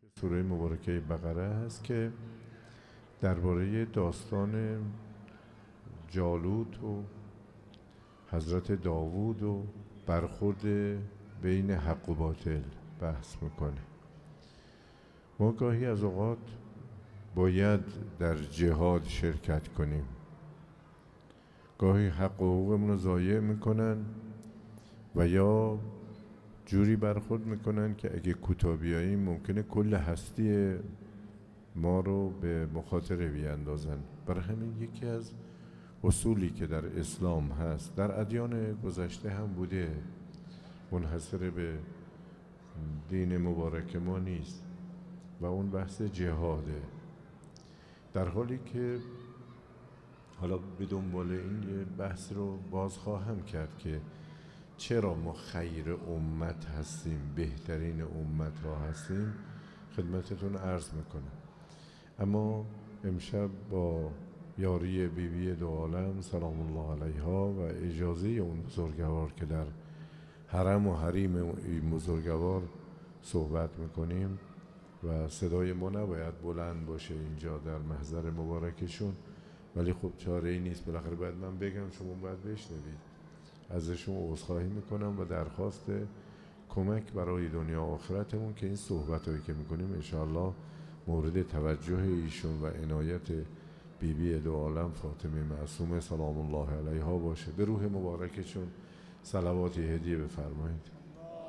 سوره مبارکه بقره هست که درباره داستان جالوت و حضرت داوود و برخورد بین حق و باطل بحث میکنه. ما گاهی از اوقات باید در جهاد شرکت کنیم، گاهی حق و حقوقمون رو ضایع میکنن و یا جوری برخورد میکنن که اگه کوتاه بیاییم ممکنه کل هستی ما رو به مخاطره بیاندازن. برای همین یکی از اصولی که در اسلام هست، در ادیان گذشته هم بوده، منحصر به دین مبارک ما نیست و اون بحث جهاده. در حالی که حالا به دنبال این یه بحث رو باز خواهم کرد که چرا ما خیر امت هستیم، بهترین امت ها هستیم، خدمتتون عرض میکنم. اما امشب با یاری بیبی دو عالم سلام الله علیها و اجازه اون بزرگوار که در حرم و حریم این بزرگوار صحبت میکنیم و صدای ما نباید بلند باشه اینجا در محضر مبارکشون، ولی خب چاره ای نیست، بالاخره باید من بگم، شما باید بشنوید. ازشون عذرخواهی میکنم و درخواست کمک برای دنیا و آخرتمون که این صحبت هایی که میکنیم انشاءالله مورد توجه ایشون و عنایت بیبی دو عالم فاطمه معصومه سلام الله علیها باشه. به روح مبارکشون صلواتی هدیه بفرمایید.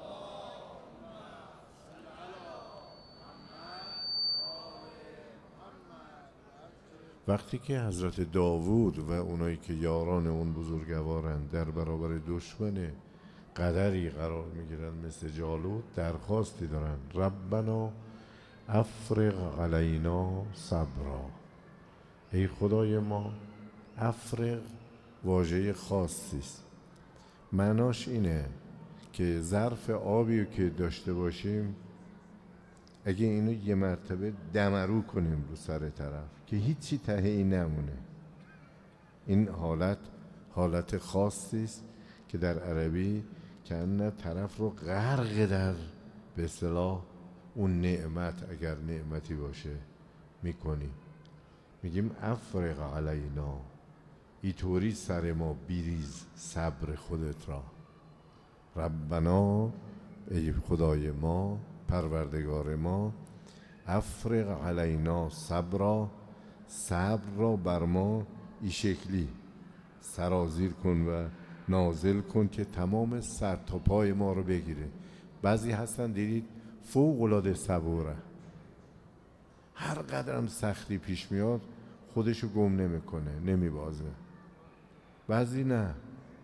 وقتی که حضرت داوود و اونایی که یاران اون بزرگوارن در برابر دشمن قدری قرار میگیرن مثل جالوت، درخواستی دارن: ربنا افرغ علینا صبرا. ای خدای ما، افرغ واژه خاصی است، معناش اینه که ظرف آبی که داشته باشیم اگه اینو یه مرتبه دمرو کنیم رو سر طرف که هیچی ته این نمونه. این حالت خاصی است که در عربی کنه طرف رو غرق در به اصطلاح اون نعمت، اگر نعمتی باشه، میکنیم. میگیم افرغ علینا، اینطوری سر ما بیریز صبر خودت را. ربنا، ای خدای ما، پروردگار ما، افرغ علینا صبرا، صبر را بر ما این شکلی سرازیر کن و نازل کن که تمام سر تا پای ما رو بگیره. بعضی هستن دیدید فوق العاده صبوره، هر قدرم سختی پیش میاد خودشو گم نمیکنه، نمیبازه. بعضی نه،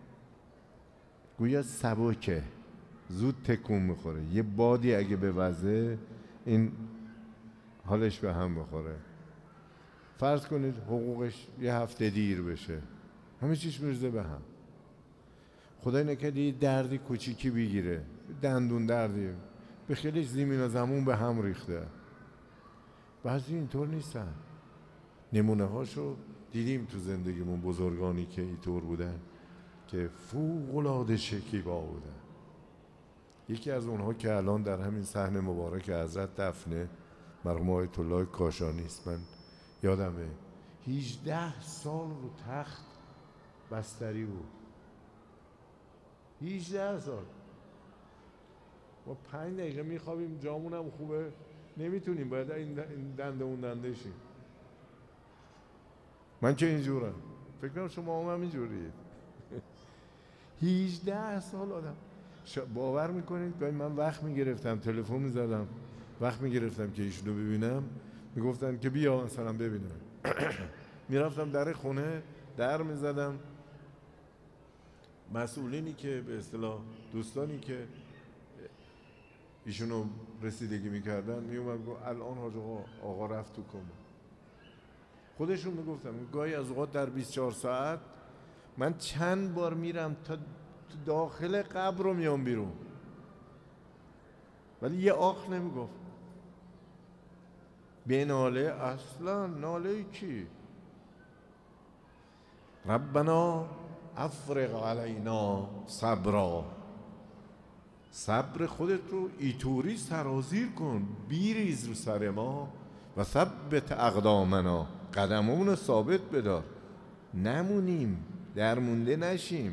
گویا سبکه، زود تکون میخوره، یه بادی اگه بوزه این حالش به هم بخوره. فرض کنید حقوقش یه هفته دیر بشه، همه چیش میرزه به هم. خدای نکرده یه دردی کوچیکی بگیره، دندون دردی، به خیلیش زمین و زمون به هم ریخته. بعضی اینطور نیستن. نمونه هاشو دیدیم تو زندگیمون، بزرگانی که اینطور بودن که فوق العاده شکیبا بودن. یکی از اونها که الان در همین صحن مبارک حضرت دفنه، مرحوم آیت الله کاشانی است، من یادمه 18 سال رو تخت بستری بود. 18 سال ما 5 دقیقه میخوابیم، جامون هم خوبه، نمیتونیم، باید این دنده اون دنده شیم. من که اینجورم، فکر کنم شما هم اینجورید. 18 سال آدم باور میکنید گاهی من وقت میگرفتم، تلفن میزدم، وقت میگرفتم که ایشونو ببینم، میگفتن که بیا مثلا ببینم. میرفتم در خونه، در میزدم، مسئولینی که به اصطلاح دوستانی که ایشونو رسیدگی میکردن میومد گفت الان حاج آقا رفت تو کما. خودشون میگفتم گاهی از اوقات در 24 ساعت من چند بار میرم تا داخل قبر رو میام بیرون، ولی یه آخ نمیگفت. به ناله اصلا، ناله کی؟ ربنا افرغ علینا صبرا. صبر خودت رو ایتوری سرازیر کن، بیریز رو سر ما. و ثبت اقدامنا، قدممون رو ثابت بدار، نمونیم، درمونده نشیم.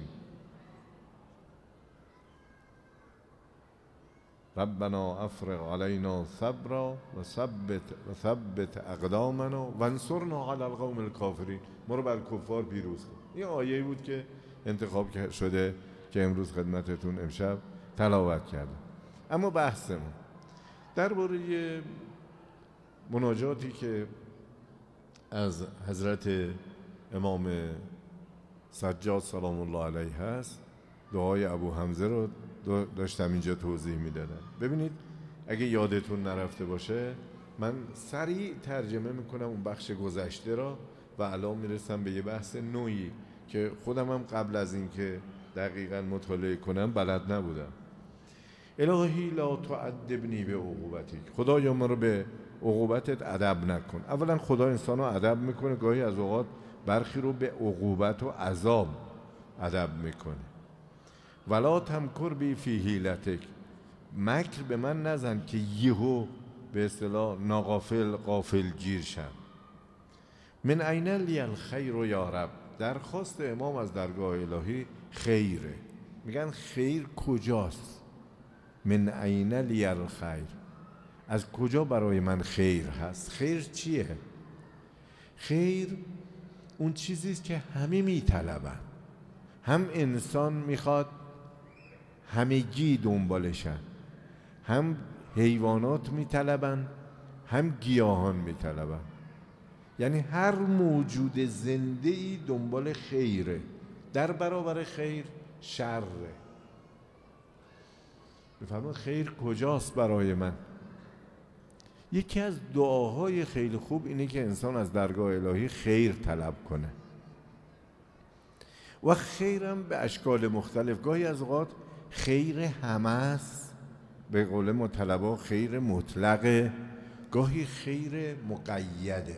ربنا افرغ علینا صبرا و ثبت اقدامنا و انصرنا علی القوم الکافرین. ما رو بر کفار پیروز کن. این آیه‌ای بود که انتخاب شده که امروز خدمتتون امشب تلاوت کردم. اما بحثمون درباره مناجاتی که از حضرت امام سجاد سلام الله علیه هست، دعای ابو حمزه رو داشتم اینجا توضیح میدادم. ببینید اگه یادتون نرفته باشه، من سریع ترجمه میکنم اون بخش گذشته را و الان میرسم به یه بحث نوعی که خودم هم قبل از این که دقیقاً مطالعه کنم بلد نبودم. الهی لا تعذبنی به عقوبتک، خدایا ما رو به عقوبتت ادب نکن. اولا خدا انسان رو ادب میکنه، گاهی از اوقات برخی رو به عقوبت و عذاب ادب میکنه. ولا تمکر بی فی حیلتک، مکر به من نزن که یهو به اصطلاح ناغافل غافل گیر شم. من عین لی الخیر یا رب، درخواست امام از درگاه الهی خیره. میگن خیر کجاست؟ من عین لی الخیر، از کجا برای من خیر هست؟ خیر چیه؟ خیر اون چیزیست که همه میطلبن، هم انسان میخواد همگی دنبالشن، هم حیوانات میطلبن، هم گیاهان میطلبن. یعنی هر موجود زنده‌ای دنبال خیره، در برابر خیر شره. بفرمایید خیر کجاست برای من؟ یکی از دعاهای خیلی خوب اینه که انسان از درگاه الهی خیر طلب کنه و خیرم به اشکال مختلف. گاهی از اوقات خیر همه است، به قول ما طلبا خیر مطلقه، گاهی خیر مقیده.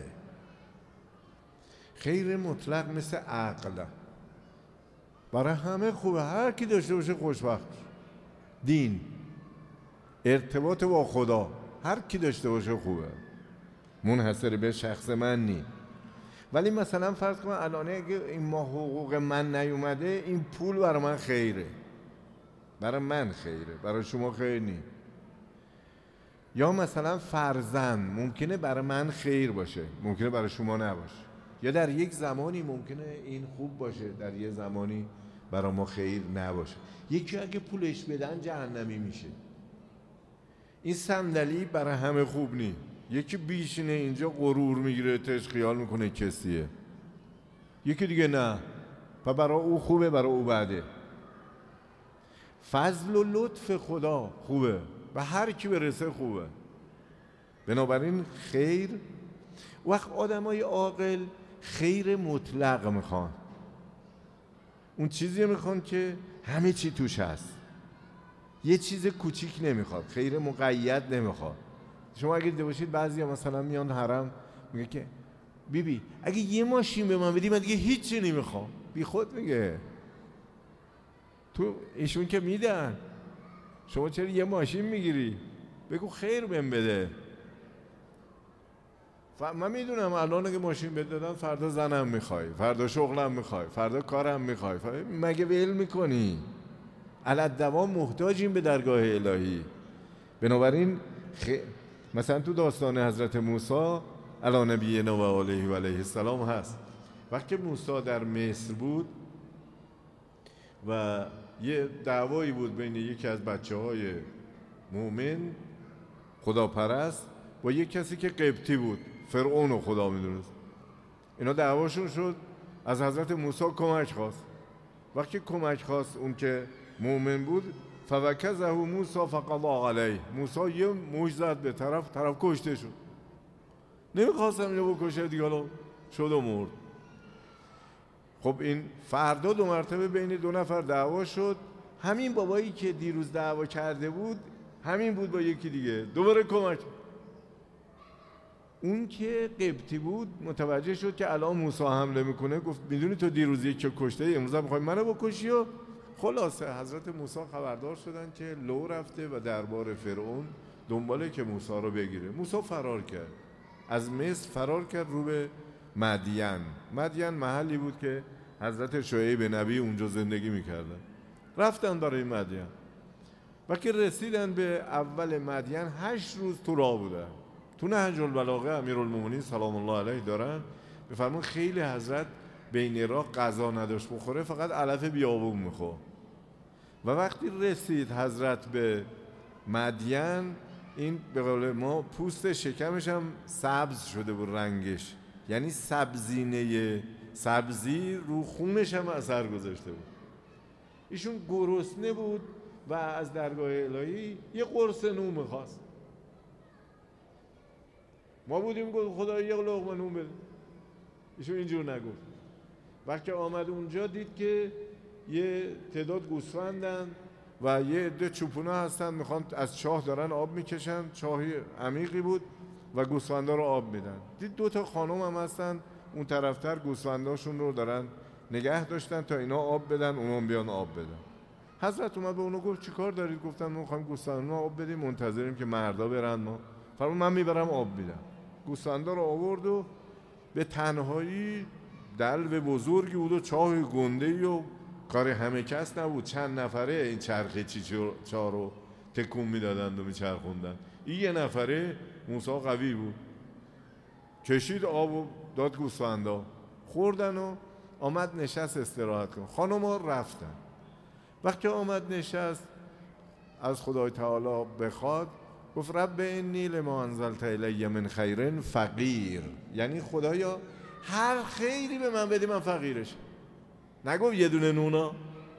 خیر مطلق مثل عقل، برای همه خوبه، هر کی داشته باشه خوشبخت. دین، ارتباط با خدا، هر کی داشته باشه خوبه، منحصر به شخص من نی. ولی مثلا فرض کن الان اگه این ماه حقوق من نیومده، این پول برای من خیره، برای من خیره، برای شما خیر نی. یا مثلا فرزند ممکنه برای من خیر باشه، ممکنه برای شما نباشه. یا در یک زمانی ممکنه این خوب باشه، در یک زمانی برای ما خیر نباشه. یکی اگه پولش بدن جهنمی میشه. این صندلی برای همه خوب نی. یکی بیشینه اینجا غرور میگیره، تش خیال میکنه کسیه، یکی دیگه نه، و برای او خوبه، برای او بده. فضل و لطف خدا خوبه و هر کی برسه خوبه. بنابراین خیر، وقت آدمای عاقل خیر مطلق میخوان، اون چیزی میخوان که همه چی توش هست، یه چیز کوچیک نمیخواد، خیر مقید نمیخواد. شما اگه دیده باشید بعضی ها مثلا میان حرم میگه که بیبی اگه یه ماشین به من بدی من دیگه هیچی نمیخوام. بی خود میگه، تو ایشون که میدن، شما چرا یه ماشین میگیری؟ بگو خیر بهم بده. من میدونم الان اگه ماشین بده دادن، فردا زنم میخوای، فردا شغلم میخوای، فردا کارم میخوای، مگه ول میکنی؟ علالدوام محتاجیم به درگاه الهی. بنابراین مثلا تو داستان حضرت موسی علی نبینا و آله و علیه السلام هست، وقتی موسی در مصر بود و یه دعوایی بود بین یکی از بچه‌های مؤمن خداپرست با یک کسی که قبطی بود، فرعون رو خدا میدونست. اینا دعواشون شد، از حضرت موسی کمک خواست. وقتی کمک خواست اون که مؤمن بود، فوکزه موسی فقضا علیه، موسی یه موج زد به طرف کشته شد. نمیخواستم اینو بکشه دیگه، حالا شد و مرد. خب این فردا 2 مرتبه بین 2 نفر دعوا شد. همین بابایی که دیروز دعوا کرده بود همین بود با یکی دیگه، دوباره کمک. اون که قبطی بود متوجه شد که الان موسی حمله میکنه، گفت میدونی تو دیروز یکی کشته، امروز هم میخوای منو بکشی؟ و خلاصه حضرت موسی خبردار شدن که لو رفته و دربار فرعون دنباله که موسی رو بگیره. موسی فرار کرد، از مصر فرار کرد رو به مدین. مدین محلی بود که حضرت شعیب نبی اونجا زندگی میکردن. رفتن برای مدین. وقتی رسیدن به اول مدین 8 روز تو راه بودن. تو نهج البلاغه امیرالمومنین سلام الله علیه دارن بفرمون خیلی حضرت بین راه غذا نداشت بخوره، فقط علف بیابون میخورد. و وقتی رسید حضرت به مدین، این به قول ما پوست شکمش هم سبز شده بود رنگش، یعنی سبزینه سبزی رو خونش هم اثر گذاشته بود. ایشون گرسنه بود و از درگاه الهی یه قرص نون میخواست. ما بودیم گفت خدا یه لقمه نون بده. ایشون اینجور نگفت. وقتی آمد اونجا دید که یه تعداد گوسفندن و یه عده چوپونا هستن میخوان از چاه دارن آب میکشن، چاهی عمیقی بود و گوسفندا رو آب میدن. دید 2 تا خانم هم هستن اون طرفتر گوسفنداشون رو دارن نگه داشتن تا اینا آب بدن، اونا بیان آب بدن. حضرت اومد به اونو گفت چیکار دارید؟ گفتن ما میخوایم گوسفندا آب بدیم، منتظریم که مردا برن. ما فرمود من میبرم آب میدم. گوسفندا رو آورد و به تنهایی دلو بزرگی بود و چاه گنده‌ای و کار همه کس نبود، چند نفره این چرخه چاه رو تکون میدادند و میچرخوندن. این یه نفره موسی قوی بود، کشید آب و داد گوسفندا، خوردن و آمد نشست استراحت کن. خانم‌ها رفتن. وقتی آمد نشست از خدای تعالی بخواد، گفت رب انی لما انزلت الی من خیر فقیر، یعنی خدایا هر خیری به من بدی من فقیرش. نگو یه دونه نونا.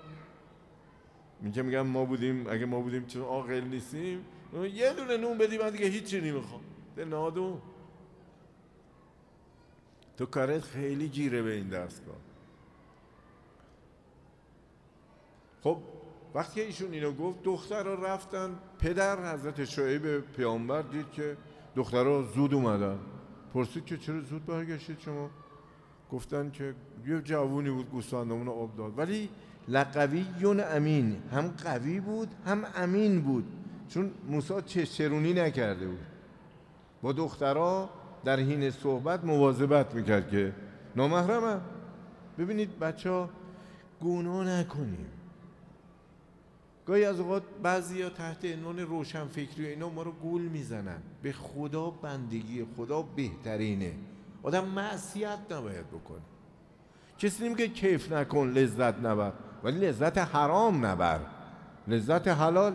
میگم ما بودیم، اگه ما بودیم چون عاقل نیستیم، یه دونه نون بدی من دیگه هیچی نمیخوام. نادو تو کارت خیلی گیره به این دستگاه. خب وقتی ایشون اینو گفت دخترها رفتن. پدر حضرت شعیب پیامبر دید که دخترها زود اومدن، پرسید که چرا زود برگشتید شما؟ گفتن که یه جوونی بود گوسفندامون آب داد، ولی لقویون امین، هم قوی بود هم امین بود، چون موسی چرونی نکرده بود. با دخترها در حین صحبت مواظبت میکرد که نامحرمه. ببینید بچه ها گناه نکنیم. گاهی از اوقات بعضی تحت عنوان روشنفکری و اینا ما رو گول میزنن. به خدا بندگی خدا بهترینه. آدم معصیت نباید بکنه. کسی نمیگه کیف نکن لذت نبر، ولی لذت حرام نبر، لذت حلال.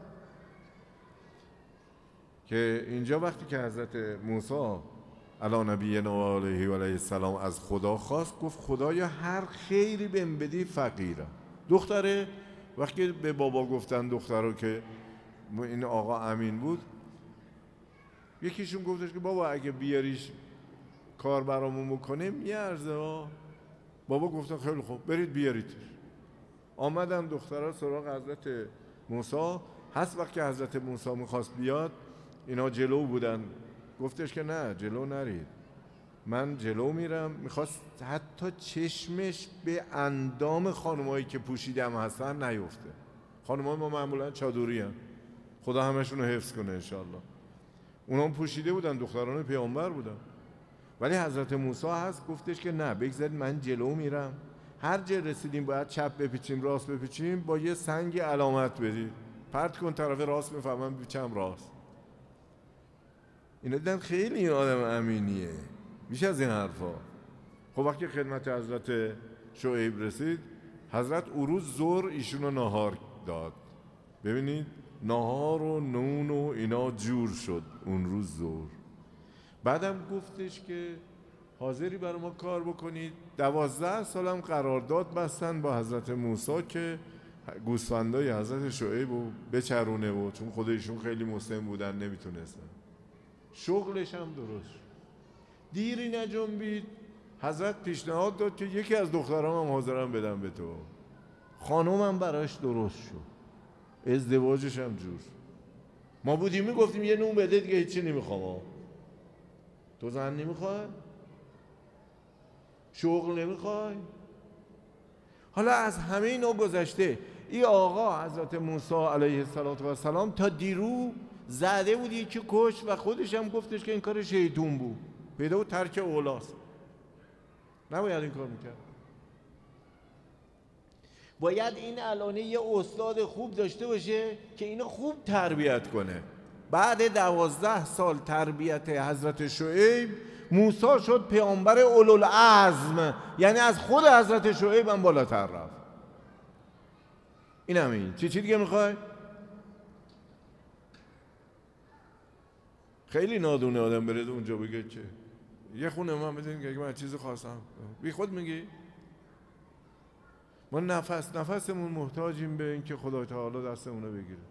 که اینجا وقتی که حضرت موسی علی نبینا و علیه و علیه السلام از خدا خواست، گفت خدایا هر خیری بهم بدی فقیرم. دختره وقتی به بابا گفتن دخترو که این آقا امین بود، یکیشون گفتش که بابا اگه بیاریش کار برامون بکنه میارزه. بابا گفتن خیلی خوب برید بیارید. آمدن دخترها سراغ حضرت موسی. هست وقتی حضرت موسی میخواست بیاد اینا جلو بودن، گفتش که نه جلو نرید، من جلو میرم. میخواست حتی چشمش به اندام خانمایی که پوشیدم هستن نیفته. خانمای ما معمولا چادری هم، خدا همشون رو حفظ کنه انشالله. اونا هم پوشیده بودن، دختران پیامبر بودن. ولی حضرت موسی هست گفتش که نه بگذارید من جلو میرم، هر جا رسیدیم باید چپ بپیچیم راست بپیچیم، با یه سنگ علامت بدید، پرت کن طرف راست میفهمم بیچم راست. اینا دیدن خیلی این آدم امینیه، میشه از این حرفا. خب وقتی خدمت حضرت شعیب رسید، حضرت اون روز ظهر ایشونو نهار داد. ببینید نهار و نون و اینا جور شد اون روز ظهر. بعدم گفتش که حاضری برای ما کار بکنید. 12 سالم قرارداد بستن با حضرت موسی که گوسفندای حضرت شعیب رو بچرونه، و چون خودشون خیلی مسلم بودن نمیتونستن. شغلش هم درست شد. دیری نجنبید. حضرت پیشنهاد داد که یکی از دخترام هم حاضرم بدم به تو. خانومم براش درست شد، ازدواجش هم جور. ما بودیم میگفتیم یه نون بده دیگه هیچی نمیخوام. تو زن نمیخوای؟ شغل نمیخوای؟ حالا از همه اینا گذشته، این آقا حضرت موسی علیه السلام تا دیرو زده بود یکی کش و خودش هم گفتش که این کار شیطون بود، پیدا بود ترک اولاست، نباید این کار میکرد. باید این الانه یه استاد خوب داشته باشه که اینو خوب تربیت کنه. بعد 12 سال تربیت حضرت شعیب، موسی شد پیامبر اولوالعزم، یعنی از خود حضرت شعیب هم بالاتر رفت. این همین. چی دیگه میخوای؟ خیلی نادونه آدم بره اونجا بگه چه یه خونه من بدین که من چیزی خواستم، بی خود میگی؟ ما نفسمون محتاجیم به این که خدا تعالی دستمون رو بگیره.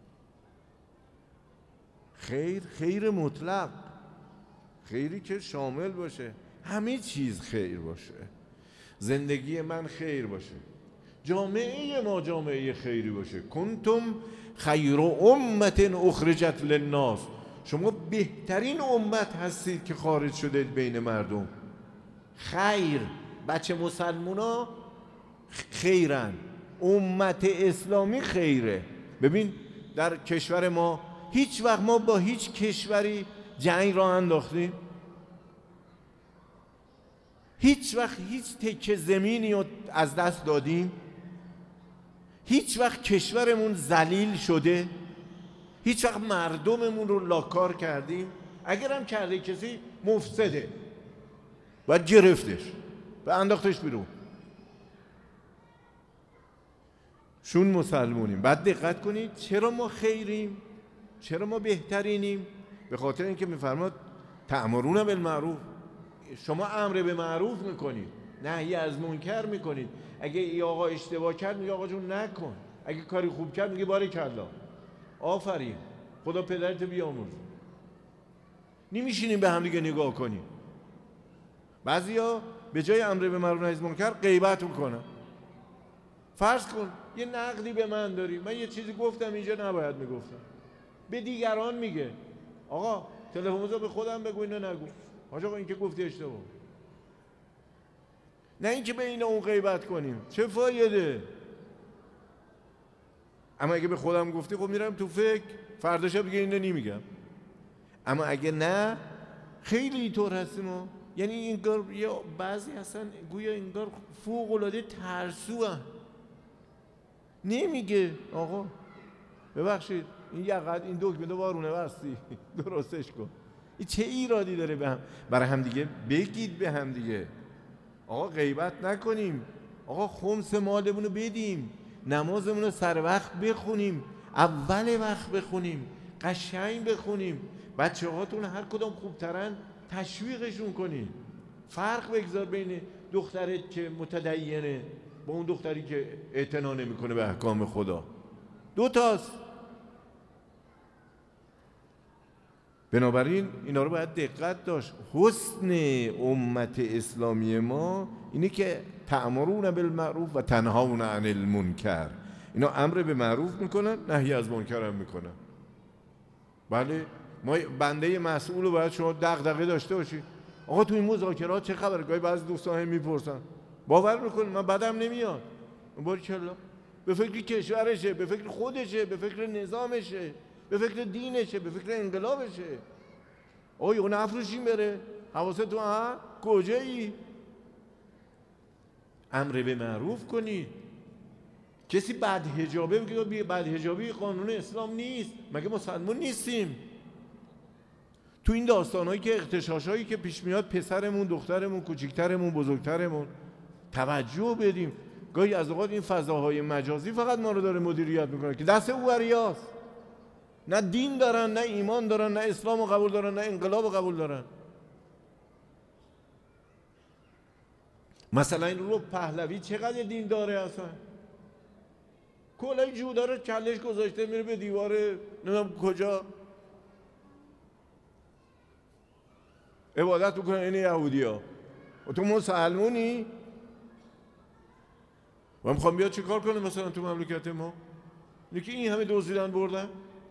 خیر مطلق، خیری که شامل باشه، همه چیز خیر باشه، زندگی من خیر باشه، جامعه ما جامعه خیری باشه. کنتم خیر امت اخرجت للناس، شما بهترین امت هستید که خارج شده بین مردم. خیر، بچه مسلمونا خیرن، امت اسلامی خیره. ببین در کشور ما هیچ وقت ما با هیچ کشوری جنگ را انداختیم؟ هیچ وقت هیچ تکه زمینی رو از دست دادیم؟ هیچ وقت کشورمون ذلیل شده؟ هیچ وقت مردممون رو لاکار کردیم؟ اگر هم کرده کسی مفسده و گرفتش و انداختش بیرون. شون مسلمونیم. بعد دقت کنید چرا ما خیریم؟ چرا ما بهترینیم؟ به خاطر اینکه میفرماد تأمرون بالمعروف، شما امر به معروف میکنید، نهی از منکر میکنید. اگه ای آقا اشتباه کرد میگه آقا جون نکن، اگه کاری خوب کرد میگه باریکلا، آفرین، خدا پدرت بیامرز. نمیشینیم به هم دیگه نگاه کنیم. بعضیا به جای امر به معروف نهی از منکر غیبت میکنن. فرض کن یه نقدی به من داری، من یه چیزی گفتم اینجا نباید میگفتم، به دیگران میگه آقا تلفن‌مو به خودم بگو اینو نگو، آقا این که گفتی اشتباه. نه اینکه به اینا اون غیبت کنیم، چه فایده؟ اما اگه به خودم گفتی خب میرم تو فکر، فردا شب دیگه اینو نمیگم. اما اگه نه، خیلی اینطور هستیم ما. یعنی انگار یا بعضی هستن گویا انگار فوق العاده ترسوان، نمیگه آقا ببخشید این یقت این دکمه وارونه بستی درستش کن. این چه ایرادی داره؟ به هم برای هم دیگه بگید، به هم دیگه آقا غیبت نکنیم، آقا خمس مالمون رو بدیم، نمازمون رو سر وقت بخونیم، اول وقت بخونیم، قشنگ بخونیم، بچه هاتون هر کدام خوبترن تشویقشون کنیم. فرق بگذار بین دخترت که متدینه با اون دختری که اعتنا نمیکنه به احکام خدا، دو تاست. بنابراین اینا رو باید دقت داشت. حسن امت اسلامی ما اینه که تأمرون بالمعروف و تنهون عن المنکر، اینا امر به معروف میکنن، نهی از منکر هم میکنن. بله، ما بنده مسئول رو باید شما دغدغه داشته باشی. آقا تو این مذاکرات چه خبره؟ گاهی بعضی دوستان هم میپرسن، باور میکنید من بدم نمیاد، باریکلا، به فکر کشورشه، به فکر خودشه، به فکر نظامشه، به فکر دینشه، به فکر انقلابشه. آقا یه نفروشیم بره، حواستون ها کجایی؟ امر به معروف کنید. کسی بد حجابه بگید بد حجابی قانون اسلام نیست، مگه مسلمان نیستیم؟ تو این داستانهایی که اغتشاشایی که پیش میاد پسرمون، دخترمون، کوچیکترمون، بزرگترمون توجه بدیم. گاهی از اوقات این فضاهای مجازی فقط ما رو داره مدیریت میکنه که دست اوریاست. نه دین دارن، نه ایمان دارن، نه اسلام رو قبول دارن، نه انقلاب رو قبول دارن. مثلا این رو پهلوی چقدر دین داره اصلا؟ کلاه جودا رو کلش گذاشته میره به دیوار نمیدونم کجا عبادت بکنه. این یهودی ها و تو مسلمونی و میخوام بیاد چه کار کنه مثلا تو مملکت ما؟ اینه که این همه دزدیدن بردن.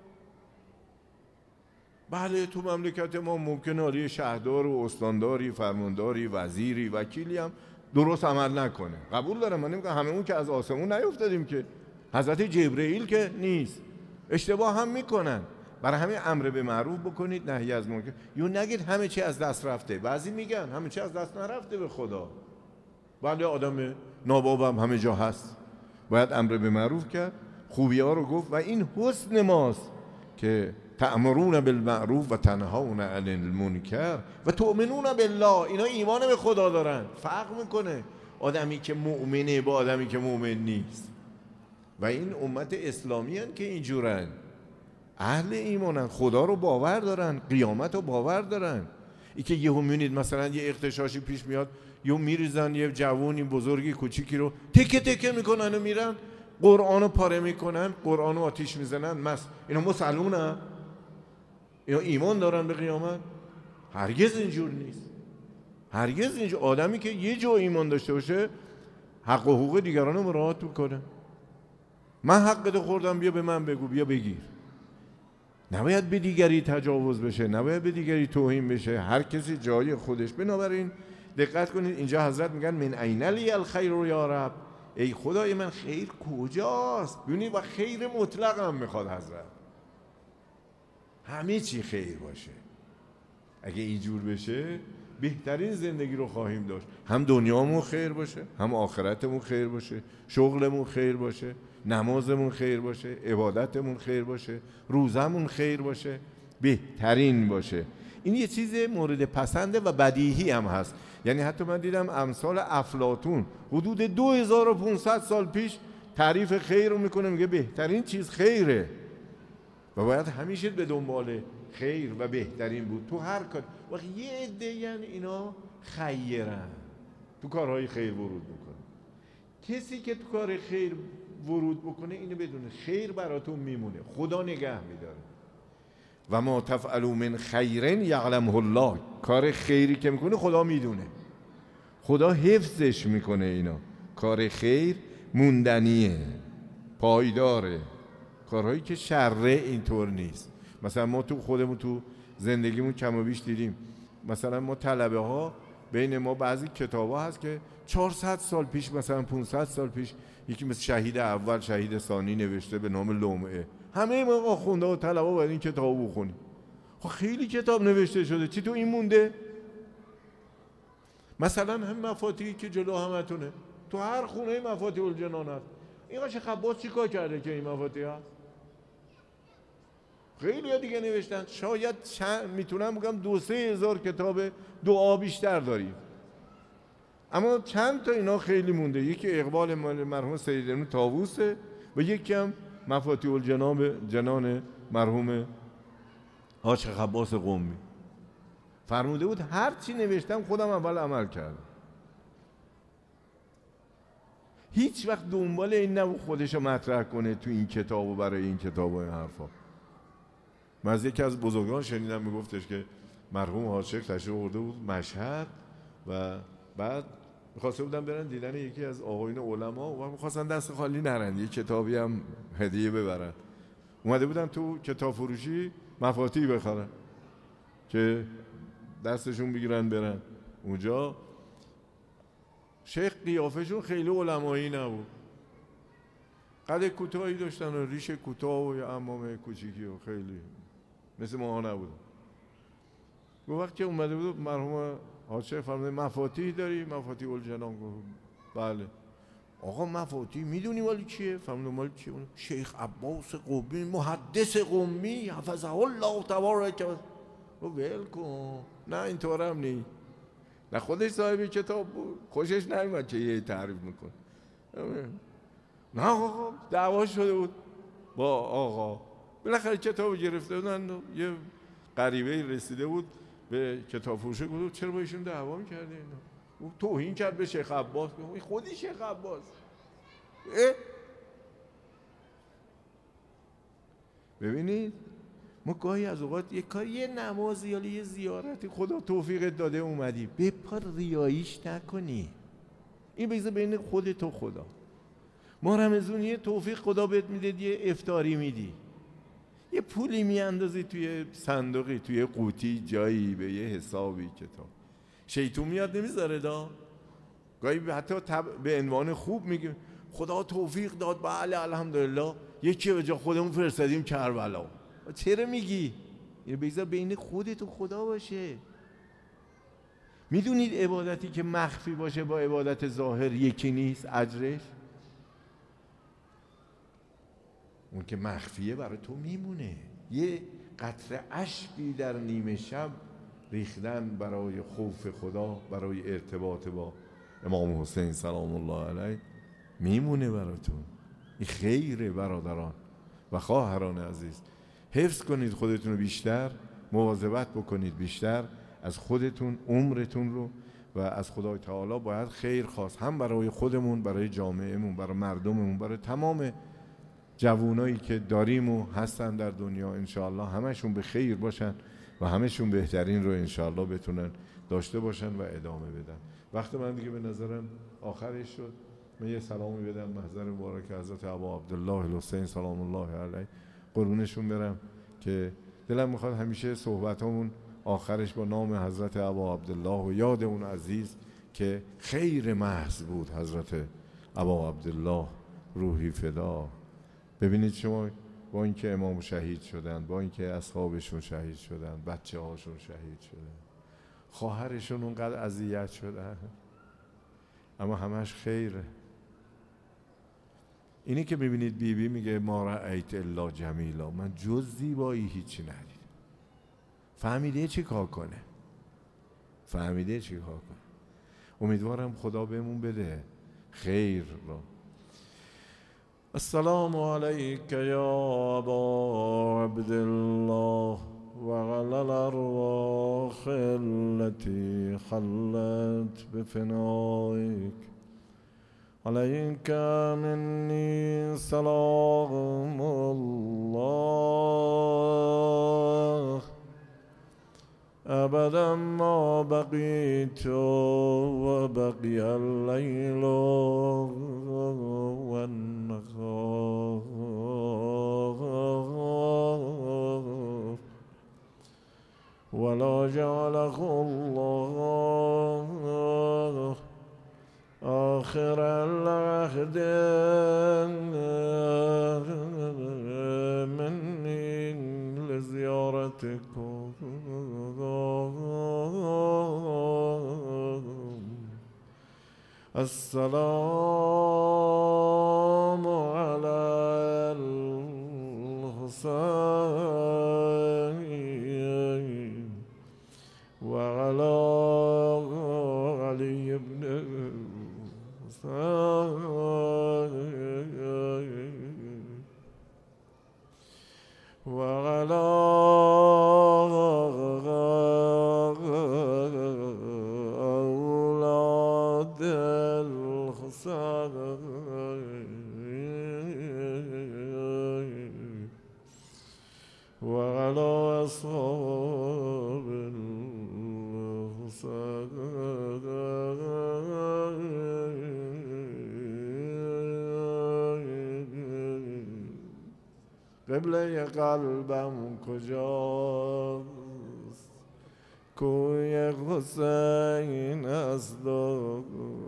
بله تو مملکت ما ممکنه آره شهردار و استانداری، فرمانداری، وزیری، وکیلی هم درست عمل نکنه. قبول دارم، من نمیگم همه اون که از آسمون نیفتادیم که، حضرت جبرئیل که نیست، اشتباه هم میکنن. برای همین امر به معروف بکنید، نهی از منکر. یا نگید همه چی از دست رفته. بعضی میگن همه چی از دست نرفته به خدا. بله آدم نابابم همه جا هست، باید امر به معروف کرد، خوبی ها رو گفت و این حسن ماست که تأمرون بالمعروف و تنهون عن المنکر و تؤمنون بالله. اینا ایمان به خدا دارن. فرق میکنه آدمی که مؤمنه با آدمی که مؤمن نیست. و این امت اسلامی هن که اینجورن، اهل ایمانن، خدا رو باور دارن، قیامت رو باور دارن. ای که یهو میبینید مثلا یه اغتشاشی پیش میاد، یهو میریزن یه جوونی بزرگی کوچیکی رو تکه تکه میکنن و میرن قرآن رو پاره میکنن، قرآن رو آتیش میزنن. اینا مسلمونن؟ اینا ایمان دارن به قیامت؟ هرگز اینجور نیست. هرگز اینجور. آدمی که یه جا ایمان داشته باشه حق و حقوق دیگران رو مراعات میکنه. من حقت خوردم، بیا به من بگو، بیا بگیر. نباید به دیگری تجاوز بشه، نباید به دیگری توهین بشه، هر کسی جای خودش. بنابراین دقت کنید، اینجا حضرت میگن من این لی الخیر یا رب، ای خدای من خیر کجاست؟ ببینید و خیر مطلق هم میخواد حضرت، همه چی خیر باشه. اگه اینجور بشه بهترین زندگی رو خواهیم داشت. هم دنیامون خیر باشه، هم آخرتمون خیر باشه، شغلمون خیر باشه، نمازمون خیر باشه، عبادتمون خیر باشه، روزمون خیر باشه، بهترین باشه. این یه چیز مورد پسنده و بدیهی هم هست. یعنی حتی من دیدم امثال افلاطون حدود 2500 سال پیش تعریف خیر رو میکنه، میگه بهترین چیز خیره و باید همیشه به دنبال خیر و بهترین بود تو هر کار. وقتی یه عده یعنی اینا خیرن، تو کارهای خیر ورود میکنه. کسی که تو کار خیر ورود بکنه اینو بدونه خیر براتون میمونه، خدا نگه میداره. و ما تفعلوا من خیر یعلمه الله، کار خیری که میکنه خدا میدونه، خدا حفظش میکنه. اینا کار خیر موندنیه، پایداره. کارهایی که شره اینطور نیست. مثلا ما تو خودمون تو زندگیمون کم و بیش دیدیم، مثلا ما طلبه ها بین ما بعضی کتاب ها هست که 400 سال پیش، مثلا 500 سال پیش، یکی مثل شهید اول شهید ثانی نوشته به نام لمعه. همه ما آخونده و طلبه ها باید این کتاب بخونیم. خب خیلی کتاب نوشته شده، چی تو این مونده؟ مثلا هم مفاتیحی که جلو همتونه، تو هر خونه مفاتیح الجنان هست. این قاش خباس چی کار کرده که این مفاتیح هست؟ خیلی ها دیگه نوشتن. شاید میتونم بگم 2-3 هزار کتاب دعا بیشتر داریم، اما چند تا اینا خیلی مونده. یکی اقبال مرحوم سید طاووسه و یکی هم مفاتیح الجنان مرحوم حاج خباس قمی. فرموده بود هر چی نوشتم خودم اول عمل کردم. هیچ وقت دنبال این نبود خودشو مطرح کنه تو این کتاب و برای این کتاب و این حرفا. من از یکی از بزرگان شنیدم میگفتش که مرحوم حاج شیخ تشریف آورده بود مشهد و بعد می‌خواسته بودن برن دیدن یکی از آقایون علما و می‌خواستن دست خالی نرن، یه کتابی هم هدیه ببرن. اومده بودن تو کتاب فروشی مفاتیح بخرن که دستشون بگیرن برن اونجا. شیخ قیافشون خیلی علمایی نبود، قد کوتاهی داشتن و ریش کوتاه و یه عمامه کوچیکی و خیلی مثل ماها نبودن. و وقتی که اومده بود مرحوم حاج شیخ فرمود مفاتیح داری؟ مفاتیح الجنان. گفت بله. آقا مفاتیح میدونی مال کیه؟ فرمود مال کیه؟ شیخ عباس قمی محدث قمی حفظه الله تبارک. و ول کن، نه اینطور هم نی. نه خودش صاحب کتاب بود، خوشش نمیاد که یه تعریف میکن. نه آقا دعوا شده بود با آقا، بالاخره کتاب گرفته بودن. یه غریبه رسیده بود به کتاب فروشه، گفت چرا با ایشون دعوا می‌کردی؟ او توهین کرد به شیخ عباس. گفت خودی شیخ عباس. ببینید ما گاهی از اوقات یه کار، یه نمازی یا یه زیارتی خدا توفیقت داده اومدی، بپر ریاییش نکنی. این بگذار بین خودت و خدا. ما رمضونیه توفیق خدا بهت میده، یه افطاری میدی، یه پولی میاندازی توی صندوقی، توی قوطی جایی، به یه حسابی کتاب. شیطون میاد نمیذاره دا. گاهی حتی به عنوان خوب میگیم خدا توفیق داد، بله الحمدلله، یکی به جا خودمون فرستادیم کربلا. چرا میگی؟ اینو بگذار بین خودت و خدا باشه. میدونید عبادتی که مخفی باشه با عبادت ظاهر یکی نیست اجرش؟ اون که مخفیه برای تو میمونه. یه قطره اشکی در نیمه شب ریختن برای خوف خدا، برای ارتباط با امام حسین سلام الله علیه میمونه براتون. این خیره برادران و خواهران عزیز. حفظ کنید خودتون رو بیشتر، مواظبت بکنید بیشتر از خودتون، عمرتون رو، و از خدای تعالی باید خیر خواست، هم برای خودمون، برای جامعهمون، برای مردممون، برای تمام جوانایی که داریم و هستن در دنیا. انشاءالله همشون به خیر باشن و همشون بهترین رو انشاءالله بتونن داشته باشن و ادامه بدن. وقت من دیگه به نظرم آخرش شد. من یه سلامی بدم محضر مبارک حضرت ابا عبدالله الحسین سلام الله علیه، قربونشون برم، که دلم میخواد همیشه صحبتامون آخرش با نام حضرت ابا عبدالله و یاد اون عزیز که خیر محض بود، حضرت ابا عبدالله روحی فدا. ببینید شما، با اینکه امام شهید شدن، با اینکه اصحابشون شهید شدن، بچه هاشون شهید شدن، خواهرشون اونقدر اذیت شدن، اما همش خیره. اینی که میبینید بیبی میگه ما رأیت الا جمیلا، من جز زیبایی هیچی ندیدم. فهمیده چی کار کنه، فهمیده چی کار کنه. امیدوارم خدا بهمون بده خیر را. السلام علیک یا ابا عبدالله و علی الارواح التي خلت بفنائک، علیک منی سلام الله ابدا ما بقیت و بقی اللیل و النهار ولا جعله الله آخر العهد منی لزیارتکم. السلام علی الحسین و علی علی ابن و علی اولاد الحسین و علی اصحاب الحسین. قبله قلبم کجاست؟ کوی حسین است و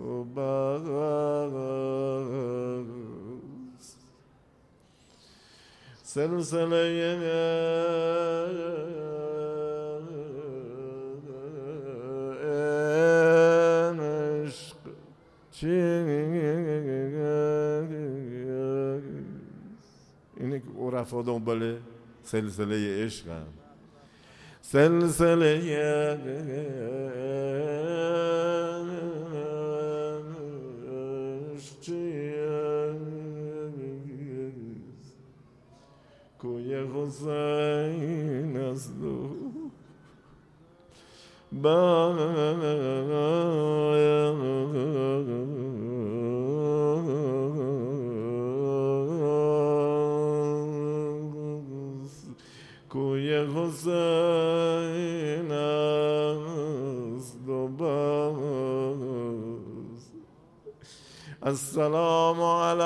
بس سلسله عشق اینه که عرفا دنبال سلسله عشق هم. سلسله عشق چیست؟ کوی حسین است کوی حسین است و بس. السلام علی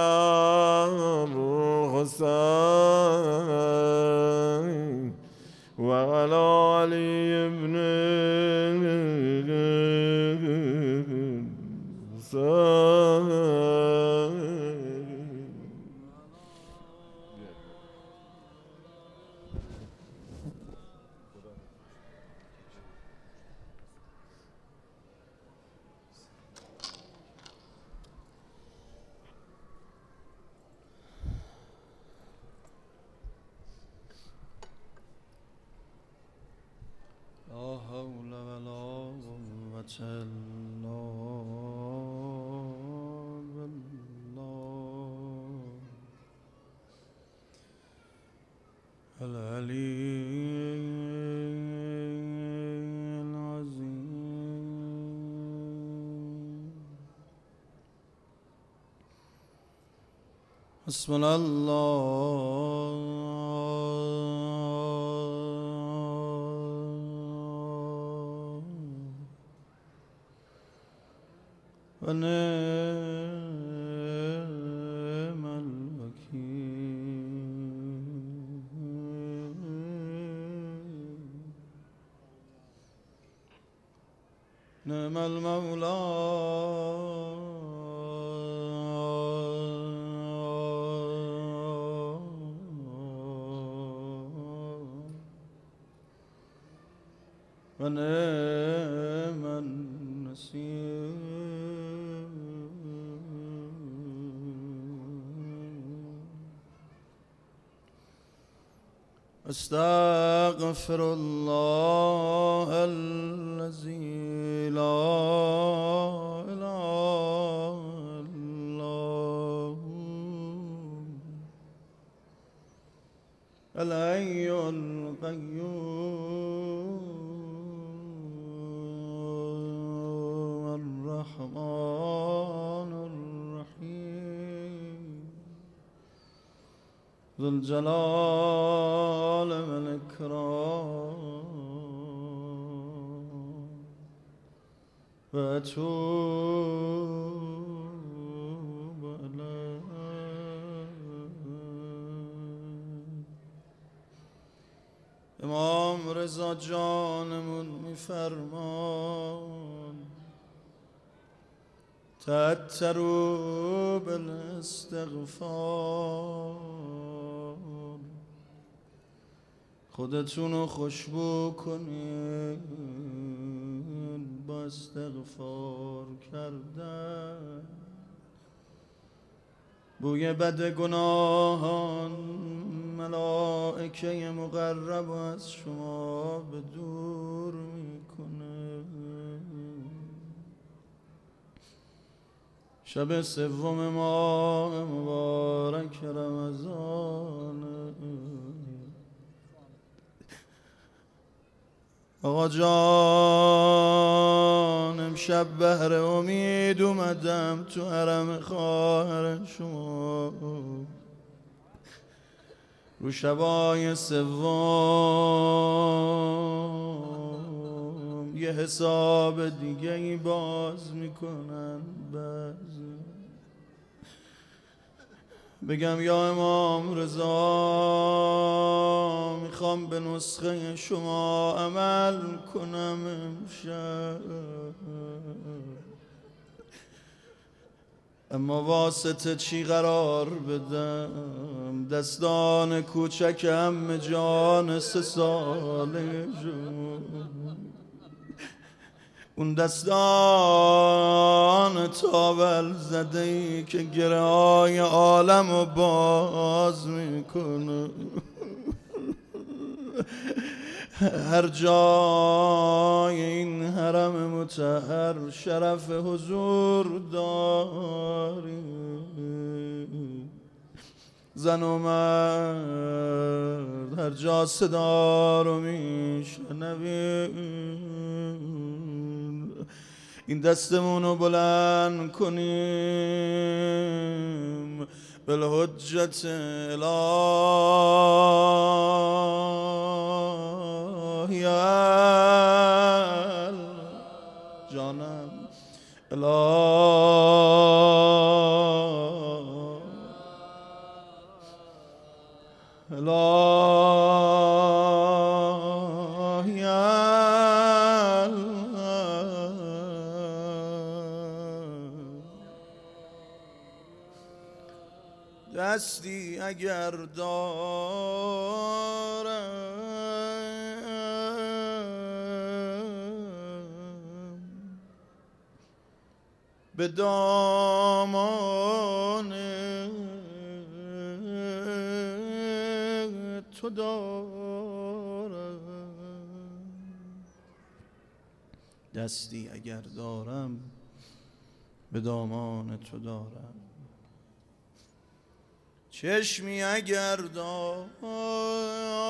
الحسین و علی علی ابن حسین لا حول ولا قوة إلا بالله العلي العظيم. حسبنا الله ونعم الوكيل. نعم المولى ونعم النصير. أستغفر الله الذي لا إله إلا هو الحي القيوم الرحمن الرحيم ذو الجلال والإكرام. وأتوب إليه. امام رضا جانمون میفرمان تأتروا بالاستغفار. خودتونو خوشبو کنین با استغفار کردن. بوی بد گناهان ملائکه مقرب از شما به دور میکنه. شب سوم ماه مبارک رمضان. آقا جان امشب بهر امید اومدم تو حرم خواهر شما. رو شبای سوم یه حساب دیگه ای باز میکنن بعضی. بگم یا امام رضا میخوام به نسخه شما عمل کنم امشب، اما واسطه چی قرار بدم؟ دستان کوچکم جان 3 ساله اون دستان تاول زده ای که گره های عالم رو باز میکنه. هر جای این حرم مطهر شرف حضور داری. زن و مرد هر جا صدا رو میشنویم این دستمون رو بلند کنیم بالحجت الهی جانم الهی دستی اگر دارم به دامان تو دارم. دستی اگر دارم به دامان تو دارم، چشمی اگر دارم